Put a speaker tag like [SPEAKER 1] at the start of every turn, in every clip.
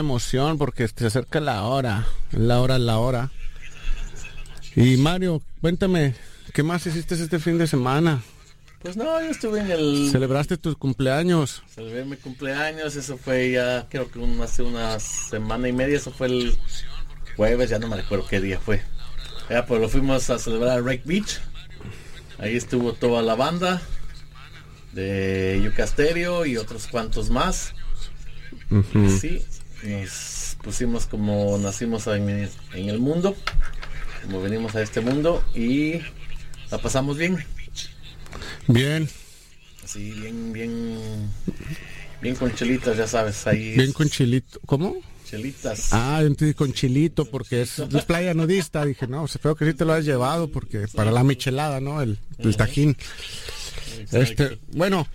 [SPEAKER 1] emoción porque se acerca la hora. La hora. Y Mario, cuéntame, ¿qué más hiciste este fin de semana?
[SPEAKER 2] Pues no, yo estuve en el...
[SPEAKER 1] ¿Celebraste tus cumpleaños?
[SPEAKER 2] Celebré mi cumpleaños, eso fue ya, creo que hace una semana y media, eso fue el jueves, ya no me recuerdo qué día fue. Ya, pues lo fuimos a celebrar a Rake Beach. Ahí estuvo toda la banda de Yuca Stereo y otros cuantos más.
[SPEAKER 1] Uh-huh.
[SPEAKER 2] Sí, nos pusimos como nacimos en el mundo, como venimos a este mundo, y la pasamos bien.
[SPEAKER 1] Bien.
[SPEAKER 2] Sí, bien con chelitas, ya sabes, ahí.
[SPEAKER 1] Bien con chilito. ¿Cómo?
[SPEAKER 2] Chelitas.
[SPEAKER 1] Ah, yo entendí con chilito porque es playa nudista. Dije, no, espero que sí te lo hayas llevado porque para la michelada, ¿no? El tajín. Bueno,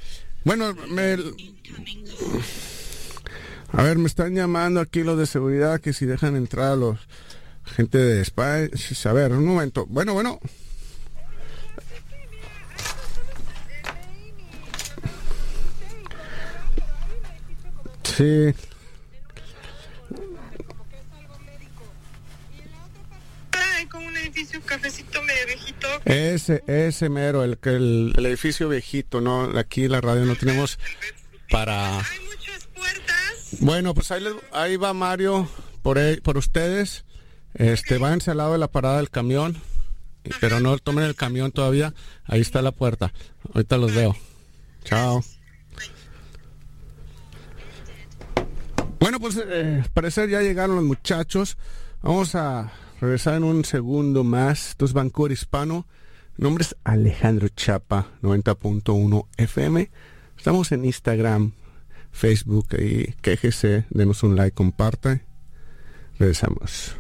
[SPEAKER 1] a ver, me están llamando aquí los de seguridad que si dejan entrar a los gente de España. A ver, un momento. Bueno. Sí.
[SPEAKER 3] Con un edificio cafecito medio viejito.
[SPEAKER 1] Ese mero, el edificio viejito, ¿no? Aquí la radio no tenemos para...
[SPEAKER 3] Hay muchas puertas.
[SPEAKER 1] Bueno, pues ahí va Mario por ustedes. Váyanse al lado de la parada del camión, pero no tomen el camión todavía. Ahí está la puerta. Ahorita los veo. Chao. Bueno, pues al parecer ya llegaron los muchachos. Vamos a regresar en un segundo más. Esto es Vancouver Hispano. Mi nombre es Alejandro Chapa, 90.1 FM. Estamos en Instagram, Facebook, y quéjese, denos un like, comparte. Regresamos.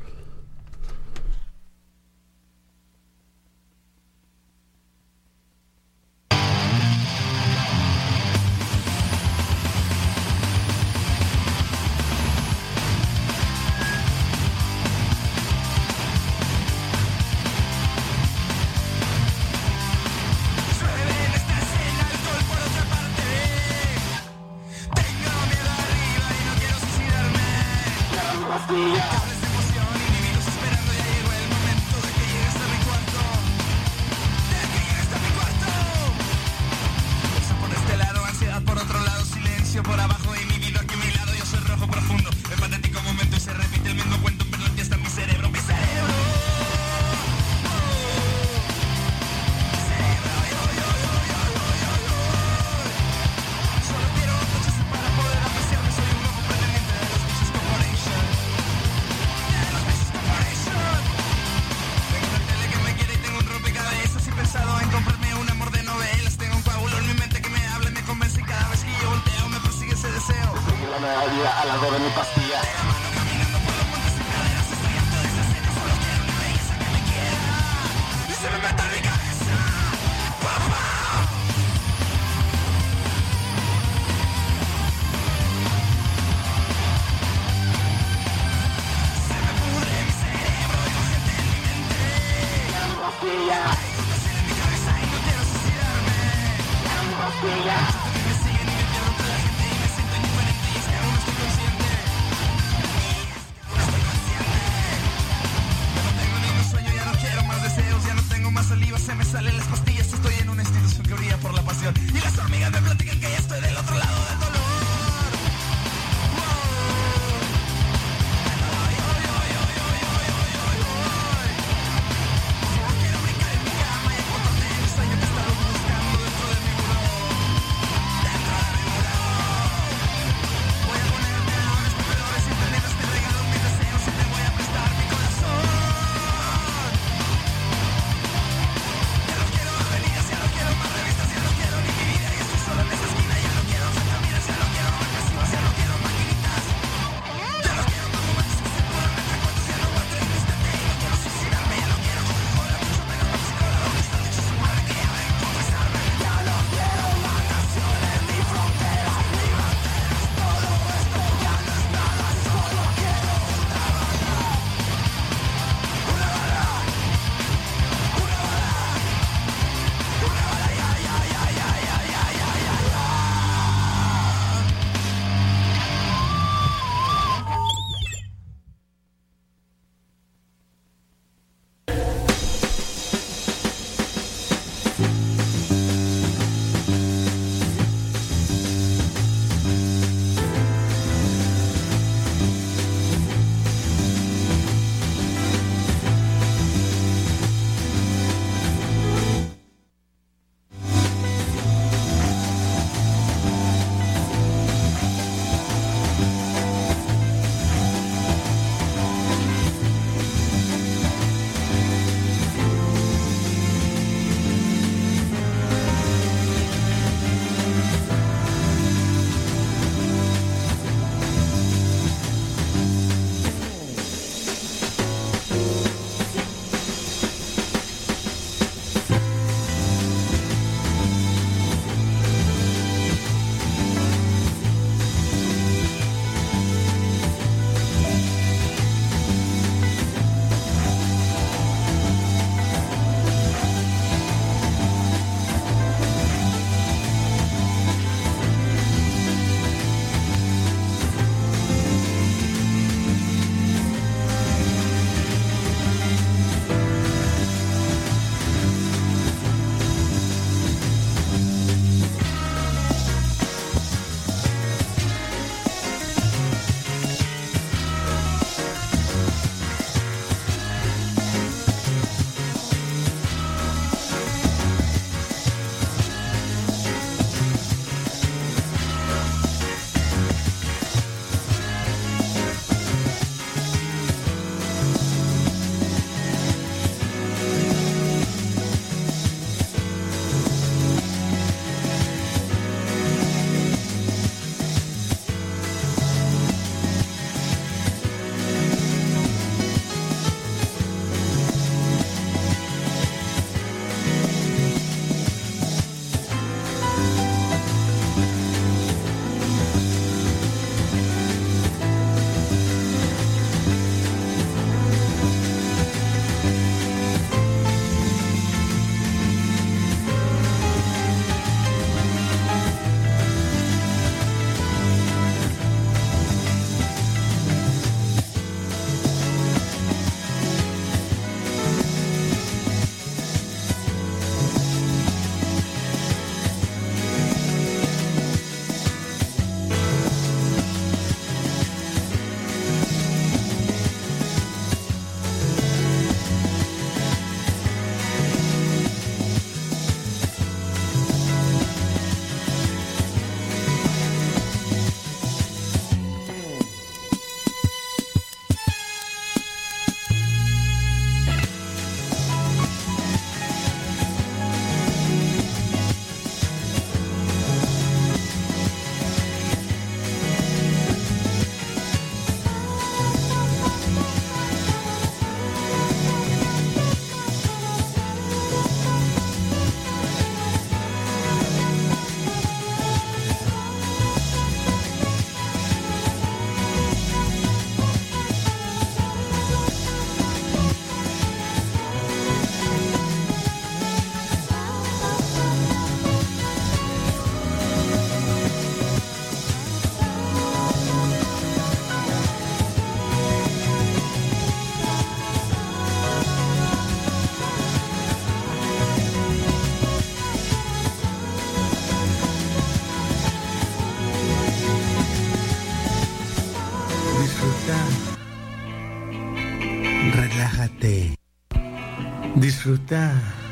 [SPEAKER 4] Relájate. Disfruta.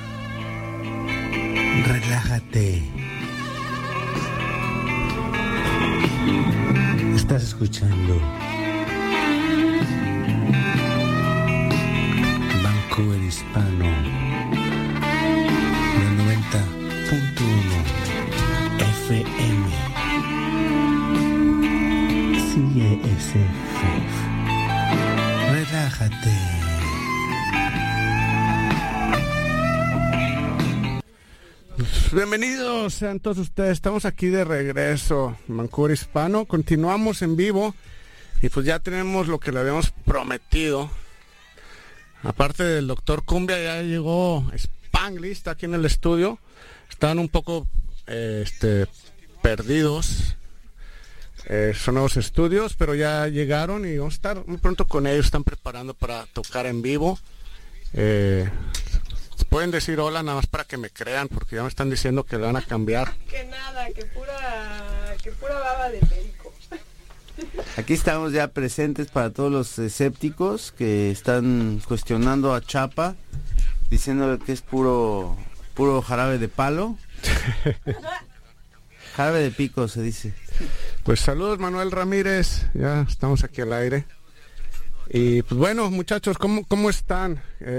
[SPEAKER 4] Relájate. Estás escuchando Vancouver Hispano, del 90.1 FM. CSF. Relájate.
[SPEAKER 1] Bienvenidos sean todos ustedes, estamos aquí de regreso en Vancouver Hispano, continuamos en vivo y pues ya tenemos lo que le habíamos prometido. Aparte del doctor Cumbia ya llegó Spanglish, está aquí en el estudio, están un poco perdidos, son nuevos estudios, pero ya llegaron y vamos a estar muy pronto con ellos, están preparando para tocar en vivo. Pueden decir hola nada más para que me crean, porque ya me están diciendo que le van a cambiar.
[SPEAKER 3] Que nada, que pura baba de perico.
[SPEAKER 5] Aquí estamos ya presentes para todos los escépticos que están cuestionando a Chapa, diciéndole que es puro jarabe de palo. Jarabe de pico se dice.
[SPEAKER 1] Pues saludos Manuel Ramírez, ya estamos aquí al aire. Y pues bueno, muchachos, ¿cómo están?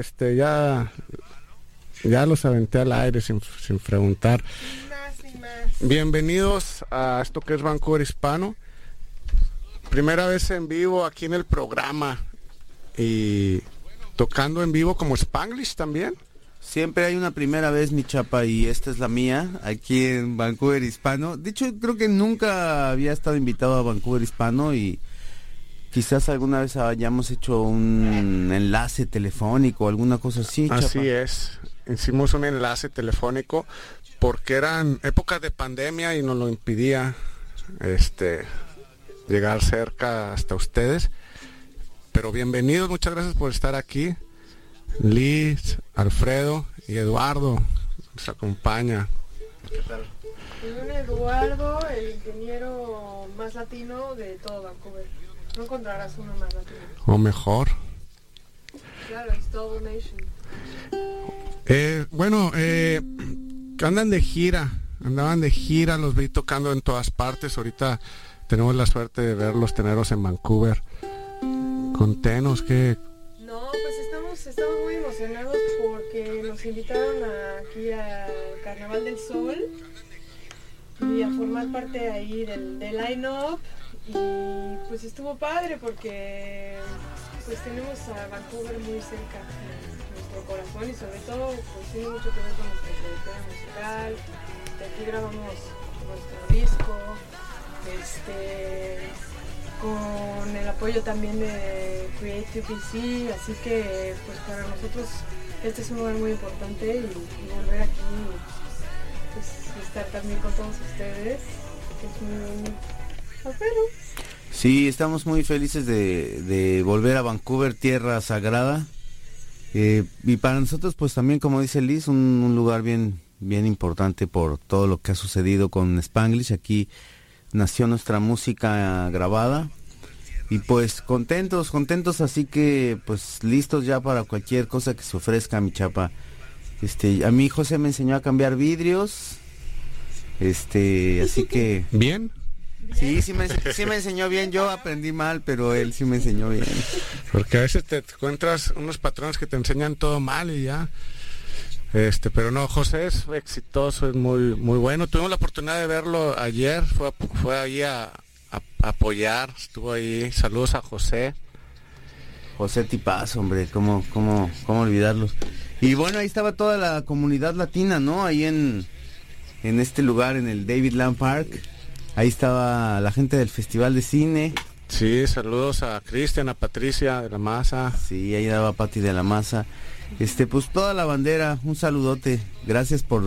[SPEAKER 1] Ya los aventé al aire sin preguntar.
[SPEAKER 3] Sin más.
[SPEAKER 1] Bienvenidos a esto que es Vancouver Hispano. Primera vez en vivo aquí en el programa. Y tocando en vivo como Spanglish también.
[SPEAKER 5] Siempre hay una primera vez, mi Chapa, y esta es la mía, aquí en Vancouver Hispano. De hecho, creo que nunca había estado invitado a Vancouver Hispano y quizás alguna vez hayamos hecho un enlace telefónico o alguna cosa así, Chapa.
[SPEAKER 1] Así es. Hicimos un enlace telefónico porque eran épocas de pandemia y nos lo impidía llegar cerca hasta ustedes. Pero bienvenidos, muchas gracias por estar aquí. Liz, Alfredo y Eduardo nos acompaña.
[SPEAKER 3] Un Eduardo, el ingeniero más latino de todo Vancouver. No encontrarás uno más latino.
[SPEAKER 1] O mejor.
[SPEAKER 3] Claro, es todo nation.
[SPEAKER 1] Andaban de gira, los vi tocando en todas partes. Ahorita tenemos la suerte de verlos, tenerlos en Vancouver. Contenos que...
[SPEAKER 3] No, pues estamos muy emocionados porque nos invitaron aquí al Carnaval del Sol y a formar parte ahí del line-up, y pues estuvo padre porque pues tenemos a Vancouver muy cerca de nuestro corazón, y sobre todo pues tiene mucho que ver con nuestra trayectoria musical. De aquí grabamos nuestro disco, con el apoyo también de Creative BC, así que pues para nosotros este es un lugar muy importante, y volver aquí, pues estar también con todos ustedes es muy bueno.
[SPEAKER 5] Sí, estamos muy felices de volver a Vancouver, tierra sagrada, y para nosotros pues también, como dice Liz, un lugar bien importante por todo lo que ha sucedido con Spanglish. Aquí nació nuestra música grabada y pues contentos, así que pues listos ya para cualquier cosa que se ofrezca, mi Chapa. A mí José me enseñó a cambiar vidrios, así que...
[SPEAKER 1] ¿Bien?
[SPEAKER 5] Sí me enseñó bien. Yo aprendí mal, pero él sí me enseñó bien.
[SPEAKER 1] Porque a veces te encuentras unos patrones que te enseñan todo mal y ya. Pero no, José es exitoso, es muy bueno. Tuvimos la oportunidad de verlo ayer, fue ahí a apoyar, estuvo ahí. Saludos a José.
[SPEAKER 5] José tipazo, hombre, cómo olvidarlos. Y bueno, ahí estaba toda la comunidad latina, ¿no? Ahí en este lugar, en el David Lamb Park. Ahí estaba la gente del Festival de Cine.
[SPEAKER 1] Sí, saludos a Cristian, a Patricia de la Maza.
[SPEAKER 5] Sí, ahí daba Pati de la Maza. Pues toda la bandera, un saludote. Gracias por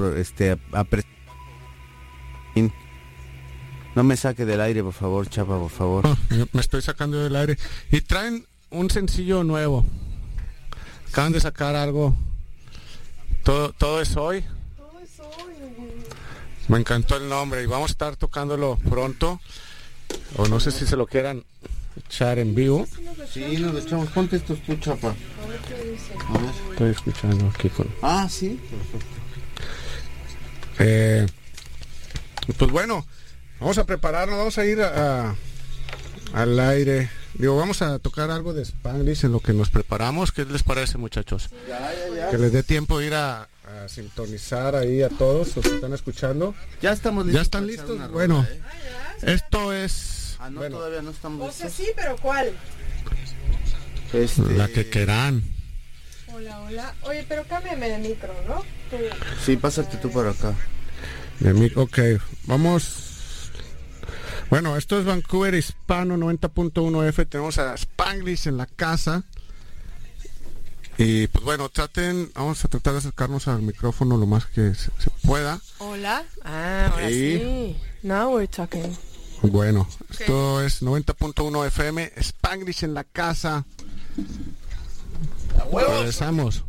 [SPEAKER 5] No me saque del aire, por favor, Chapa, por favor.
[SPEAKER 1] No, me estoy sacando del aire. Y traen un sencillo nuevo. Acaban de sacar algo. Todo es hoy.
[SPEAKER 3] Todo es hoy.
[SPEAKER 1] Me encantó el nombre y vamos a estar tocándolo pronto. O no sé si se lo quieran echar en vivo.
[SPEAKER 5] Sí, nos lo echamos. Ponte estos tú, Chapa.
[SPEAKER 3] A ver qué dice.
[SPEAKER 5] A ver.
[SPEAKER 1] Estoy escuchando aquí con...
[SPEAKER 5] Ah, sí. Perfecto.
[SPEAKER 1] Pues bueno, vamos a prepararnos, vamos a ir al aire. Digo, vamos a tocar algo de Spanglish en lo que nos preparamos. ¿Qué les parece, muchachos?
[SPEAKER 5] Ya.
[SPEAKER 1] Que les dé tiempo de ir a sintonizar ahí a todos los que están escuchando.
[SPEAKER 5] Ya estamos listos.
[SPEAKER 1] ¿Ya están
[SPEAKER 5] para echar
[SPEAKER 1] listos?
[SPEAKER 5] una rola,
[SPEAKER 1] Bueno,
[SPEAKER 3] ¿Ya?
[SPEAKER 1] esto es...
[SPEAKER 5] Ah, no,
[SPEAKER 1] bueno,
[SPEAKER 5] todavía no estamos
[SPEAKER 3] O sea,
[SPEAKER 5] listos.
[SPEAKER 3] sí, pero ¿cuál?
[SPEAKER 1] la que quieran.
[SPEAKER 3] Hola, hola. Oye, pero cámbiame de micro, ¿no? Tú.
[SPEAKER 5] Sí, pásate tú por acá.
[SPEAKER 1] Ok, vamos. Bueno, esto es Vancouver Hispano 90.1 F. Tenemos a Spanglish en la casa. Y pues bueno, vamos a tratar de acercarnos al micrófono lo más que se pueda.
[SPEAKER 3] Hola. Ah, ahora
[SPEAKER 1] Sí.
[SPEAKER 3] sí. Now we're talking.
[SPEAKER 1] Bueno, esto es 90.1 FM, Spanglish en la casa. Regresamos.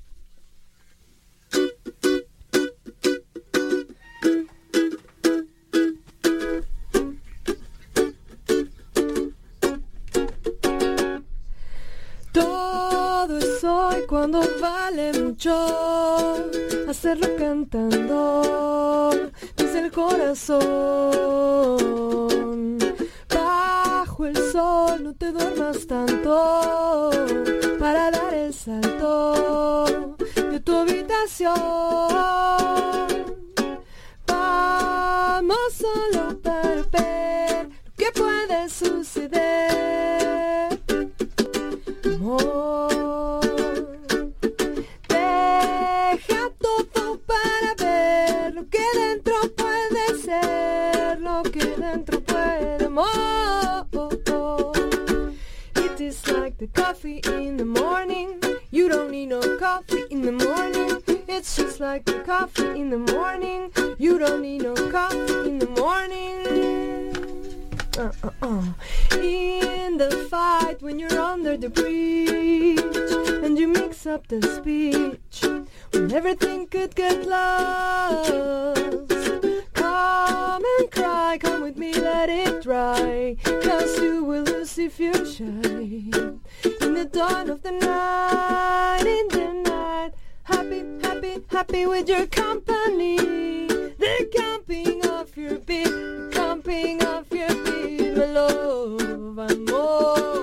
[SPEAKER 3] Todo es hoy cuando vale mucho hacerlo cantando desde el corazón. Bajo el sol no te duermas tanto para dar el salto de tu habitación. Vamos solo para ver lo que puede suceder. Amor, deja todo para ver lo que dentro puede ser, lo que dentro puede amor. It is like the coffee in the morning. You don't need no coffee in the morning. It's just like the coffee in the morning. You don't need no coffee in the morning. In the fight when you're under the bridge and you mix up the speech when everything could get lost. Come and cry, come with me, let it dry, 'cause you will lose if you're shy. In the dawn of the night, in the night, happy, happy, happy with your company. The camping of your beat, the camping of your beat, my love, amor.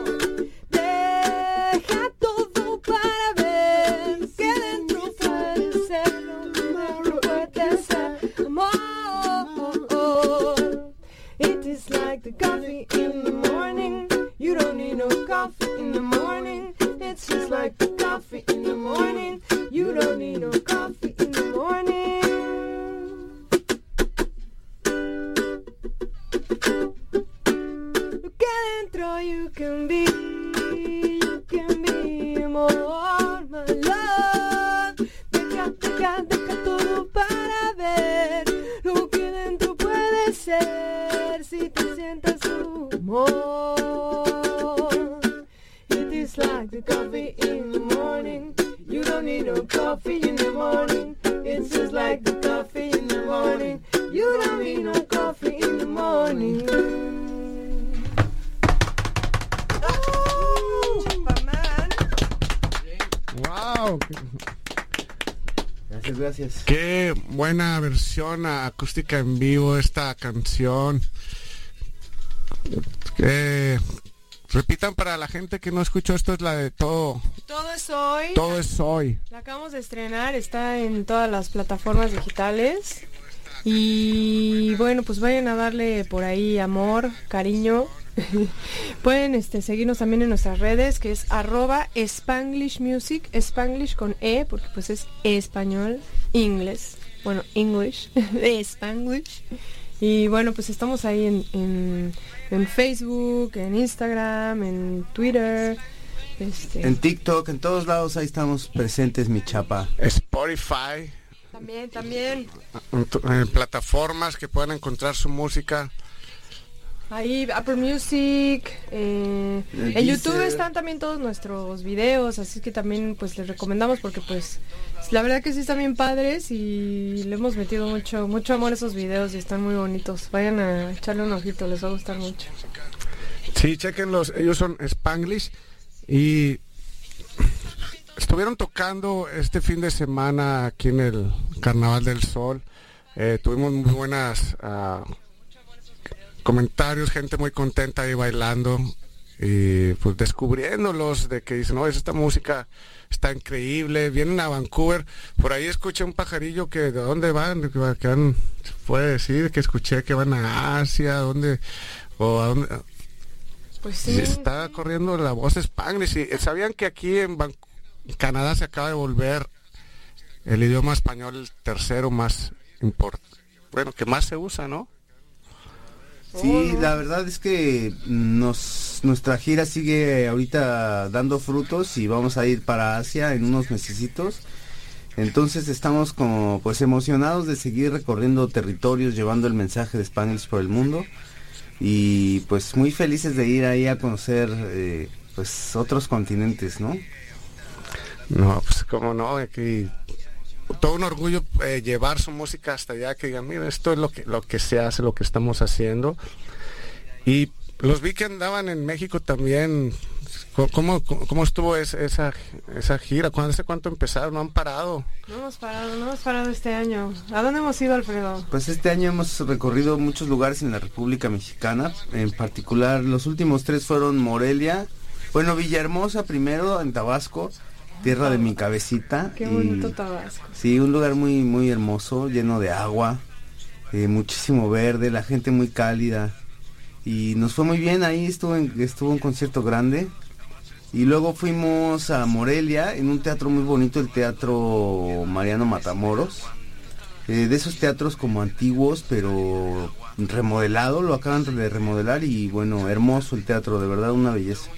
[SPEAKER 3] Deja todo para ver lo que dentro puede ser, lo que dentro puede ser, amor. It is like the coffee in the morning. You don't need no coffee in the morning. It's just like the coffee in the morning. You don't need no coffee in the morning. Look adentro, you can be more, my love. Deja todo para ver lo que dentro puede ser si te sientas tu amor. It is like the coffee in the morning. You don't need no coffee in the morning. It's just like the coffee in the morning. You don't need no coffee in the morning. Oh, Chapaman.
[SPEAKER 1] ¡Wow!
[SPEAKER 5] Gracias.
[SPEAKER 1] Qué buena versión acústica en vivo esta canción. Repitan para la gente que no escuchó, esto es la de Todo
[SPEAKER 3] Todo es hoy.
[SPEAKER 1] Todo es hoy.
[SPEAKER 3] La acabamos de estrenar, está en todas las plataformas digitales. Y bueno, pues vayan a darle por ahí amor, cariño. Pueden seguirnos también en nuestras redes, que es @SpanglishMusic, Spanglish con E, porque pues es español, inglés, bueno, English, Spanglish. Y bueno, pues estamos ahí en Facebook, en Instagram, en Twitter,
[SPEAKER 5] En TikTok, en todos lados, ahí estamos presentes, mi Chapa.
[SPEAKER 1] Spotify,
[SPEAKER 3] también.
[SPEAKER 1] en plataformas que puedan encontrar su música.
[SPEAKER 3] Ahí Apple Music, en YouTube están también todos nuestros videos, así que también pues les recomendamos porque pues la verdad que sí están bien padres y le hemos metido mucho amor a esos videos y están muy bonitos. Vayan a echarle un ojito, les va a gustar mucho.
[SPEAKER 1] Sí, Sí, chequenlos, ellos son Spanglish y estuvieron tocando este fin de semana aquí en el Carnaval del Sol. Tuvimos muy buenas comentarios, gente muy contenta ahí bailando y pues descubriéndolos, de que dicen, no, esta música está increíble. Vienen a Vancouver, por ahí escuché un pajarillo que de dónde van, se puede decir que escuché que van a Asia, a dónde.
[SPEAKER 3] Pues sí.
[SPEAKER 1] Está corriendo la voz Spanglish. Y sabían que aquí en Canadá se acaba de volver el idioma español el tercero más que más se usa, ¿no?
[SPEAKER 5] Sí, la verdad es que nuestra gira sigue ahorita dando frutos y vamos a ir para Asia en unos mesecitos. Entonces estamos como pues emocionados de seguir recorriendo territorios, llevando el mensaje de Spanglish por el mundo y pues muy felices de ir ahí a conocer pues otros continentes, ¿no?
[SPEAKER 1] No, pues cómo no, aquí todo un orgullo llevar su música hasta allá, que digan, mira, esto es lo que se hace, lo que estamos haciendo. Y los vi que andaban en México también. ¿Cómo estuvo esa gira? ¿Hace cuánto empezaron? ¿No han parado?
[SPEAKER 3] No hemos parado este año. ¿A dónde hemos ido, Alfredo?
[SPEAKER 5] Pues este año hemos recorrido muchos lugares en la República Mexicana. En particular, los últimos 3 fueron Morelia, Villahermosa primero, en Tabasco, tierra de mi cabecita.
[SPEAKER 3] Qué bonito Tabasco.
[SPEAKER 5] Sí, un lugar muy, muy hermoso, lleno de agua, muchísimo verde, la gente muy cálida. Y nos fue muy bien, ahí estuvo un concierto grande. Y luego fuimos a Morelia, en un teatro muy bonito, el Teatro Mariano Matamoros. De esos teatros como antiguos, pero remodelado, lo acaban de remodelar y bueno, hermoso el teatro, de verdad una belleza.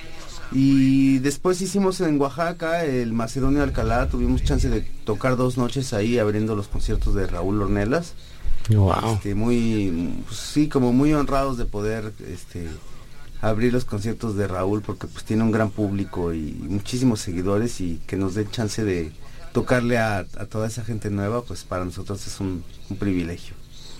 [SPEAKER 5] Y después hicimos en Oaxaca el Macedonio Alcalá, tuvimos chance de tocar 2 noches ahí abriendo los conciertos de Raúl Ornelas.
[SPEAKER 1] Wow.
[SPEAKER 5] Como muy honrados de poder abrir los conciertos de Raúl, porque pues tiene un gran público y muchísimos seguidores, y que nos den chance de tocarle a toda esa gente nueva, pues para nosotros es un privilegio.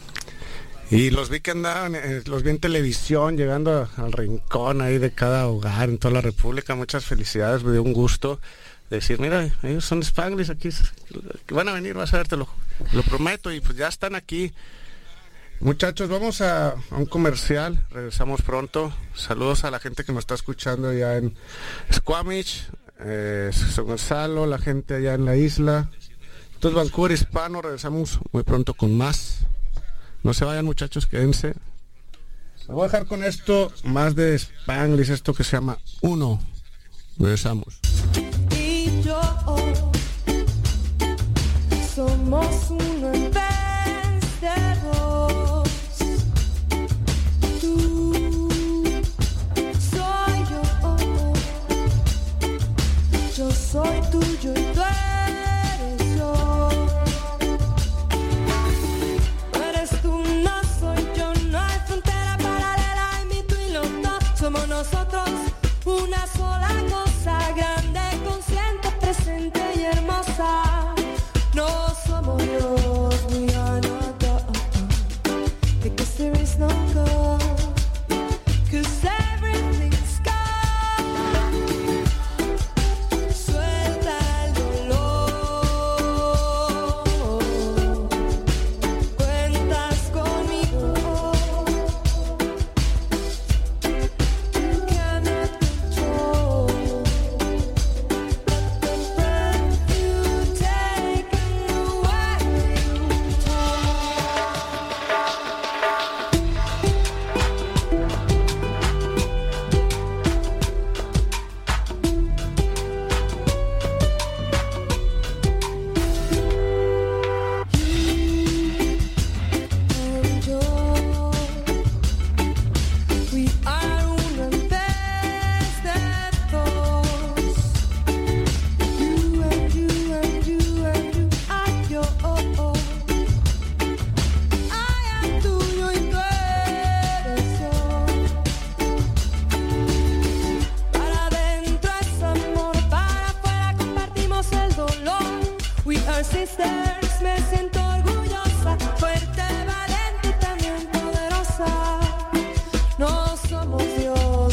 [SPEAKER 1] Y los vi que andaban, los vi en televisión, llegando al rincón ahí de cada hogar en toda la República. Muchas felicidades, me dio un gusto decir, mira, ellos son Spanglish, aquí que van a venir, vas a ver, lo prometo, y pues ya están aquí. Muchachos, vamos a un comercial, regresamos pronto. Saludos a la gente que nos está escuchando allá en Squamish, San Gonzalo, la gente allá en la isla. Entonces, Vancouver Hispano, regresamos muy pronto con más. No se vayan, muchachos, quédense. Les voy a dejar con esto más de Spanglish, esto que se llama Uno. Regresamos.
[SPEAKER 6] Y yo somos uno en vez de 2. Tú soy yo soy tuyo y tú eres yo. Somos nosotros una sola cosa, grande, consciente, presente y hermosa. No somos Dios, we are not God, because there is no God, cause everything's God. Suelta el dolor, cuentas conmigo. Sisters, me siento orgullosa, fuerte, valiente y también poderosa. No somos Dios,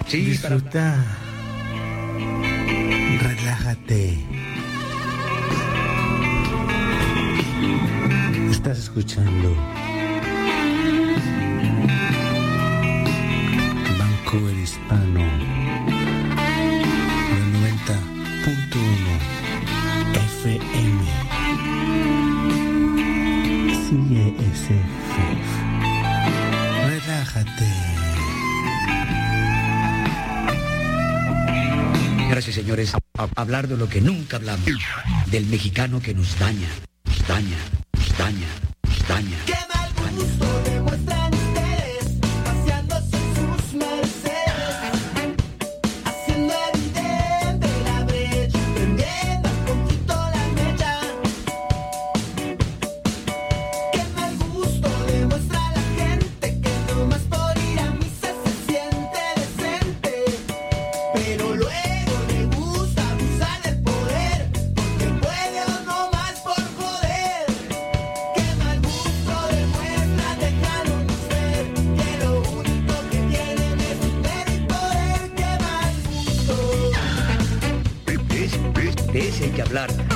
[SPEAKER 4] Disfruta. Relájate. Estás escuchando Vancouver Hispano por el 90.1 FM. Sigue ese fef. Relájate.
[SPEAKER 7] Gracias, señores. Hablar de lo que nunca hablamos. Del mexicano que nos daña.
[SPEAKER 6] Qué mal gusto demuestran ustedes, paseándose en sus Mercedes, haciendo evidente la brecha, prendiendo un poquito la mecha. Qué mal gusto demuestra la gente que nomás por ir a misa se siente decente, pero luego le gusta abusar del poder, porque puede o no más por joder. Qué mal gusto demuestra, dejaron ver que lo único que tienen es dinero y poder. Qué mal gusto.
[SPEAKER 7] De ese hay que hablar.